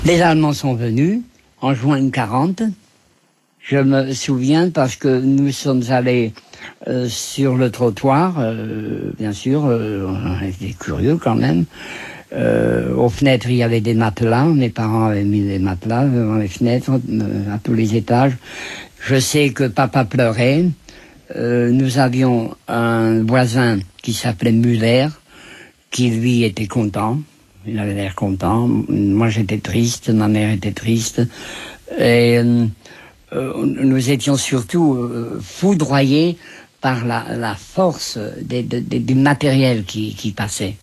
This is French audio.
Les Allemands sont venus en juin 40. Je me souviens parce que nous sommes allés sur le trottoir, bien sûr, on était curieux quand même. Aux fenêtres, il y avait des matelas. Mes parents avaient mis des matelas devant les fenêtres, à tous les étages. Je sais que papa pleurait. Nous avions un voisin qui s'appelait Muller, qui lui était content. Il avait l'air content. Moi, j'étais triste. Ma mère était triste. Et nous étions surtout foudroyés par la force du matériel qui passait.